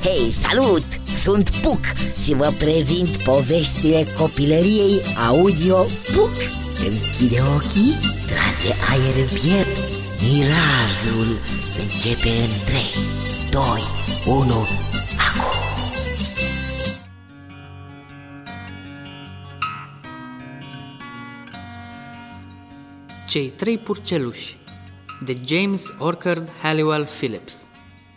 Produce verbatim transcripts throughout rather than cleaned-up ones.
Hei, salut! Sunt Puc și vă prezint poveștile copilăriei audio Puc. Închide ochii, trage aer în piept, mirazul începe în trei, doi, unu, acum! Cei trei purceluși de James Orchard Halliwell Phillips.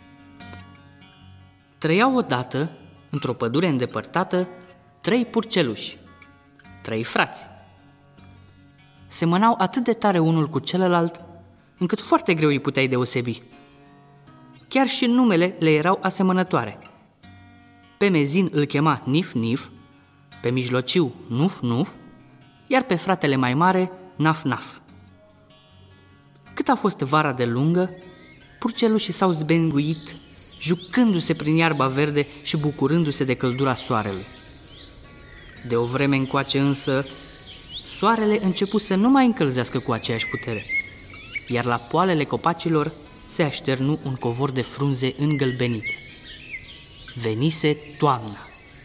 Trăiau odată, într-o pădure îndepărtată, trei purceluși, trei frați. Semănau atât de tare unul cu celălalt, încât foarte greu îi puteai deosebi. Chiar și numele le erau asemănătoare. Pe mezin îl chema Nif Nif, pe mijlociu Nuf Nuf, iar pe fratele mai mare Naf Naf. Cât a fost vara de lungă, purcelușii s-au zbenguit, jucându-se prin iarba verde și bucurându-se de căldura soarelui. De o vreme încoace însă, soarele începu să nu mai încălzească cu aceeași putere, iar la poalele copacilor se așternu un covor de frunze îngălbenite. Venise toamna.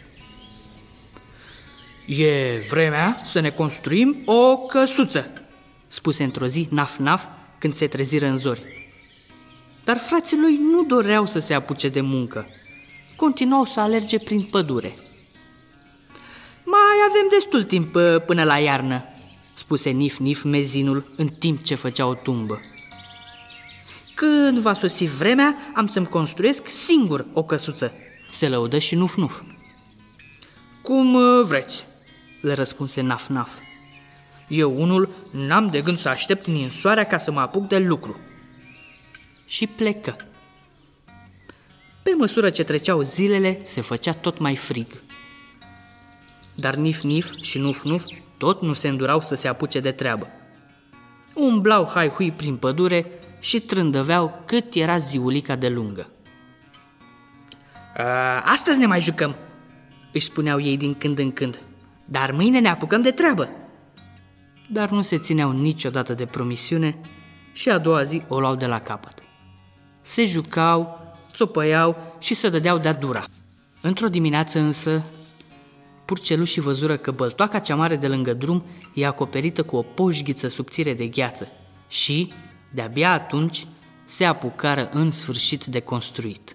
"E vremea să ne construim o căsuță", spuse într-o zi Naf Naf când se treziră în zori. Dar frații lui nu doreau să se apuce de muncă. Continuau să alerge prin pădure. "Mai avem destul timp până la iarnă", spuse Nif Nif mezinul în timp ce făcea o tumbă. "Când va sosi vremea, am să-mi construiesc singur o căsuță", se lăudă și Nuf Nuf. "Cum vreți", le răspunse Naf Naf. "Eu unul n-am de gând să aștept ninsoarea ca să mă apuc de lucru." Și plecă. Pe măsură ce treceau zilele, se făcea tot mai frig. Dar Nif Nif și Nuf Nuf tot nu se îndurau să se apuce de treabă. Umblau hai-hui prin pădure și trândăveau cât era ziulica de lungă. "Astăzi ne mai jucăm", își spuneau ei din când în când, "dar mâine ne apucăm de treabă." Dar nu se țineau niciodată de promisiune și a doua zi o luau de la capăt. Se jucau, țopăiau și se dădeau de-a dura. Într-o dimineață însă, purcelușii văzură că băltoaca cea mare de lângă drum e acoperită cu o poșghiță subțire de gheață și, de-abia atunci, se apucară în sfârșit de construit.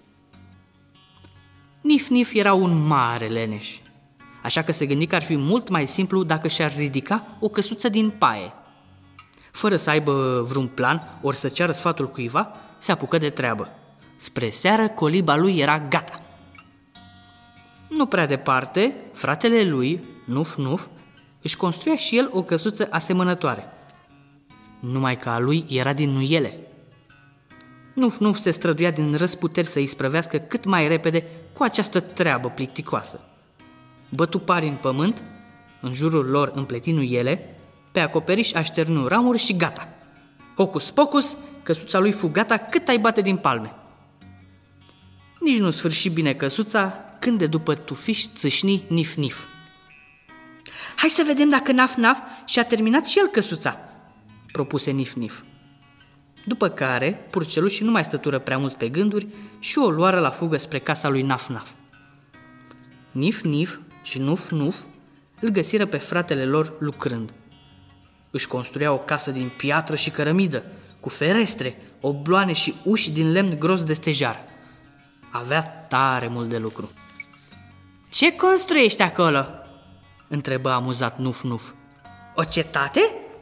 Nif Nif era un mare leneș, așa că se gândi că ar fi mult mai simplu dacă și-ar ridica o căsuță din paie. Fără să aibă vreun plan, ori să ceară sfatul cuiva, se apucă de treabă. Spre seară, coliba lui era gata. Nu prea departe, fratele lui, Nuf Nuf, își construia și el o căsuță asemănătoare. Numai că a lui era din nuiele. Nuf Nuf se străduia din răsputeri să îi sprăvească cât mai repede cu această treabă plicticoasă. Bătu pari în pământ, în jurul lor împleti nuiele, pe acoperiș așternu ramuri și gata. Hocus pocus, căsuța lui fu gata cât ai bate din palme. Nici nu sfârși bine căsuța când de după tufiș țâșni Nif Nif. "Hai să vedem dacă Naf Naf și-a terminat și el căsuța", propuse Nif Nif. După care, purcelușii nu mai stătură prea mult pe gânduri și o luară la fugă spre casa lui Naf Naf. Nif Nif și Nuf Nuf îl găsiră pe fratele lor lucrând. Își construia o casă din piatră și cărămidă, cu ferestre, obloane și uși din lemn gros de stejar. Avea tare mult de lucru. "Ce construiești acolo?" întrebă amuzat Nuf Nuf. "O cetate?"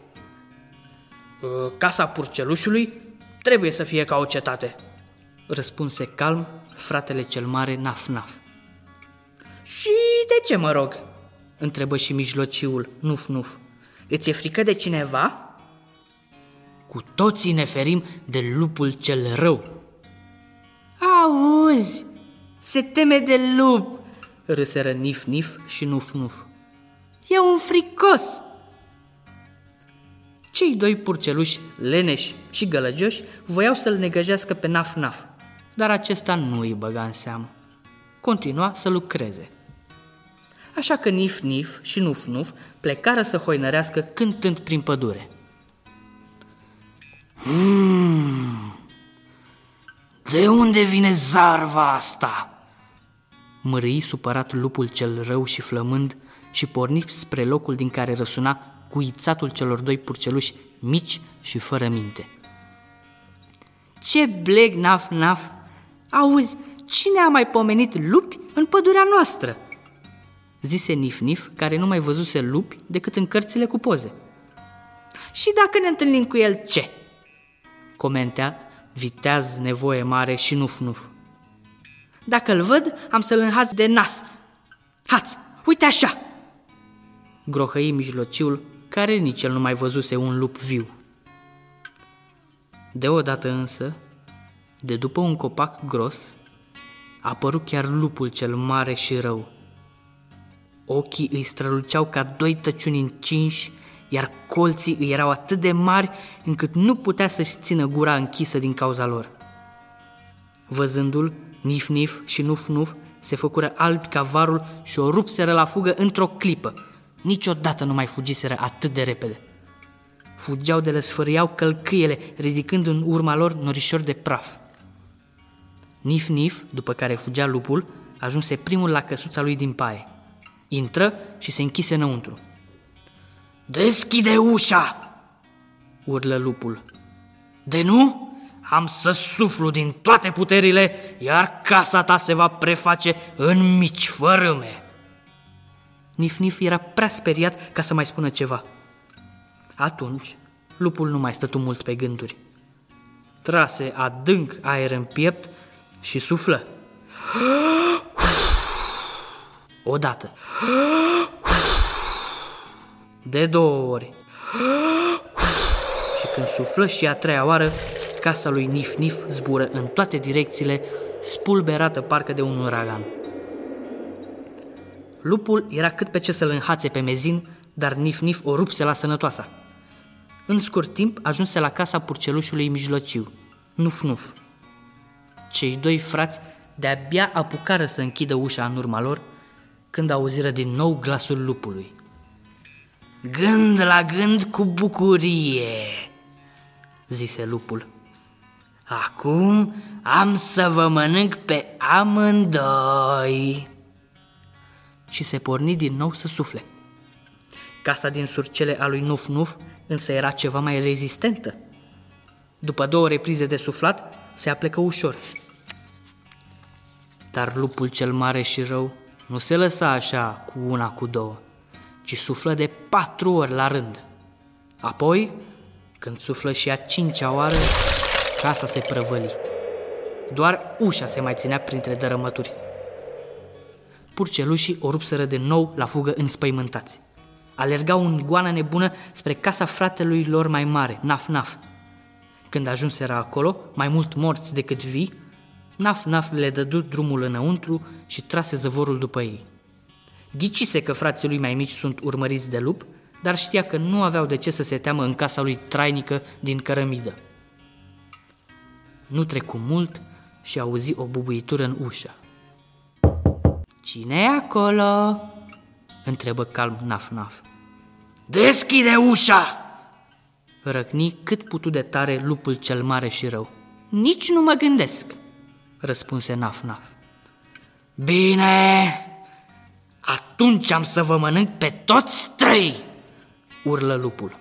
"Casa purcelușului trebuie să fie ca o cetate," răspunse calm fratele cel mare Naf Naf. "Și de ce, mă rog?" întrebă și mijlociul Nuf Nuf. "Îți e frică de cineva?" "Cu toții ne ferim de lupul cel rău." "Auzi, se teme de lup," râseră Nif Nif și Nuf Nuf. "E un fricos." Cei doi purceluși, leneși și gălăgioși, voiau să-l negăjească pe Naf Naf, dar acesta nu îi băga în seamă. Continua să lucreze. Așa că Nif Nif și Nuf Nuf plecară să hoinărească cântând prin pădure. Hmm, de unde vine zarva asta?" mărâi supărat lupul cel rău și flămând și porni spre locul din care răsuna cuițatul celor doi purceluși mici și fără minte. Ce bleg, Naf-Naf! Auzi, cine a mai pomenit lupi în pădurea noastră? Zise Nif-Nif, care nu mai văzuse lupi decât în cărțile cu poze. Și dacă ne întâlnim cu el, ce? Comentea viteaz nevoie mare și Nuf-Nuf. Dacă îl văd, am să-l înhaț de nas. Hați, uite așa! Grohăi mijlociul, care nici el nu mai văzuse un lup viu. Deodată însă, de după un copac gros, a apărut chiar lupul cel mare și rău. Ochii îi străluceau ca doi tăciuni încinși, iar colții îi erau atât de mari încât nu putea să-și țină gura închisă din cauza lor. Văzându-l, Nif-Nif și Nuf-Nuf se făcură albi ca varul și o rupseră la fugă într-o clipă. Niciodată nu mai fugiseră atât de repede. Fugeau de le sfârâiau călcâiele, ridicând în urma lor norișori de praf. Nif-Nif, după care fugea lupul, ajunse primul la căsuța lui din paie. Intră și se închise înăuntru. Deschide ușa! Urlă lupul. De nu, am să suflu din toate puterile, iar casa ta se va preface în mici fărâme. Nif-Nif era prea speriat ca să mai spună ceva. Atunci, lupul nu mai stătu mult pe gânduri. Trase adânc aer în piept și suflă. Odată. De două ori. Și când suflă și a treia oară, casa lui Nif-Nif zbură în toate direcțiile, spulberată parcă de un uragan. Lupul era cât pe ce să-l înhațe pe mezin, dar Nif-Nif o rupse la sănătoasa. În scurt timp ajunse la casa purcelușului mijlociu, Nuf-Nuf. Cei doi frați de-abia apucară să închidă ușa în urma lor, când auziră din nou glasul lupului. Gând la gând cu bucurie, zise lupul. Acum am să vă mănânc pe amândoi. Și se porni din nou să sufle. Casa din surcele a lui Nuf-Nuf însă era ceva mai rezistentă. După două reprize de suflat, se aplecă ușor. Dar lupul cel mare și rău nu se lăsa așa cu una, cu două, ci suflă de patru ori la rând. Apoi, când suflă și a cincea oară, casa se prăvăli. Doar ușa se mai ținea printre dărâmături. Purcelușii o rupseră de nou la fugă înspăimântați. Alergau în goană nebună spre casa fratelui lor mai mare, Naf-Naf. Când ajunseră acolo, mai mult morți decât vii, Naf-Naf le dădu drumul înăuntru și trase zăvorul după ei. Ghicise că frații lui mai mici sunt urmăriți de lup, dar știa că nu aveau de ce să se teamă în casa lui trainică din cărămidă. Nu trecu mult și auzi o bubuitură în ușă. Cine e acolo?" întrebă calm Naf-Naf. Deschide ușa!" răcni cât putu de tare lupul cel mare și rău. Nici nu mă gândesc," răspunse Naf-Naf. Bine, atunci am să vă mănânc pe toți trei!" urlă lupul.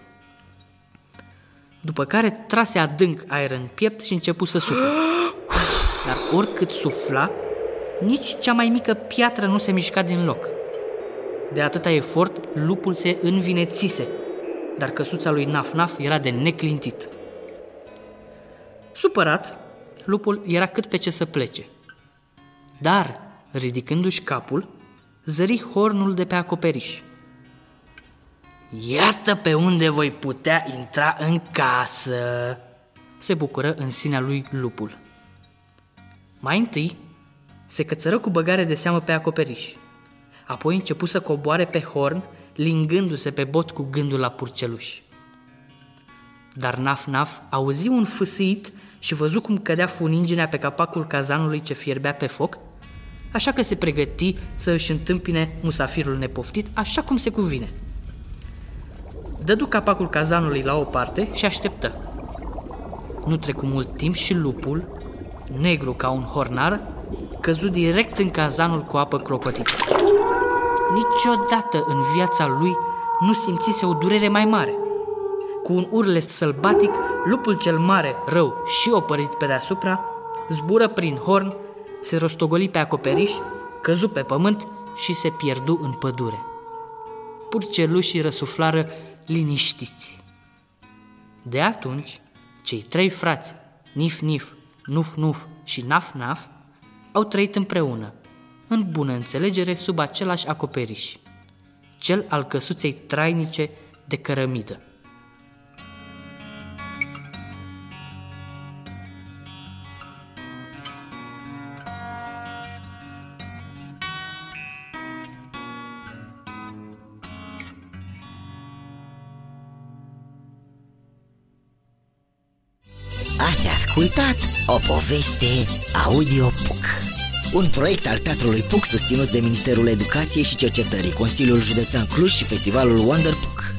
După care trase adânc aer în piept și începu să sufle. Dar oricât sufla, nici cea mai mică piatră nu se mișca din loc. De atâta efort, lupul se învinețise, dar căsuța lui Naf-Naf era de neclintit. Supărat, lupul era cât pe ce să plece. Dar, ridicându-și capul, zări hornul de pe acoperiș. Iată pe unde voi putea intra în casă, se bucură în sinea lui lupul. Mai întâi, se cățără cu băgare de seamă pe acoperiș. Apoi începu să coboare pe horn, lingându-se pe bot cu gândul la purceluși. Dar Naf-Naf auzi un fâsâit și văzu cum cădea funinginea pe capacul cazanului ce fierbea pe foc, așa că se pregăti să își întâmpine musafirul nepoftit așa cum se cuvine. Dădu capacul cazanului la o parte și așteptă. Nu trecu mult timp și lupul, negru ca un hornar, căzut direct în cazanul cu apă clocotită. Niciodată în viața lui nu simțise o durere mai mare. Cu un urlet sălbatic, lupul cel mare, rău și opărit pe deasupra, zbură prin horn, se rostogoli pe acoperiș, căzu pe pământ și se pierdu în pădure. Purcelușii răsuflară liniștiți. De atunci, cei trei frați, Nif-Nif, Nuf-Nuf și Naf-Naf, au trăit împreună, în bună înțelegere, sub același acoperiș, cel al căsuței trainice de cărămidă. Ați ascultat o poveste audio Puc, un proiect al Teatrului Puc susținut de Ministerul Educației și Cercetării, Consiliul Județean Cluj și Festivalul Wonder Puc.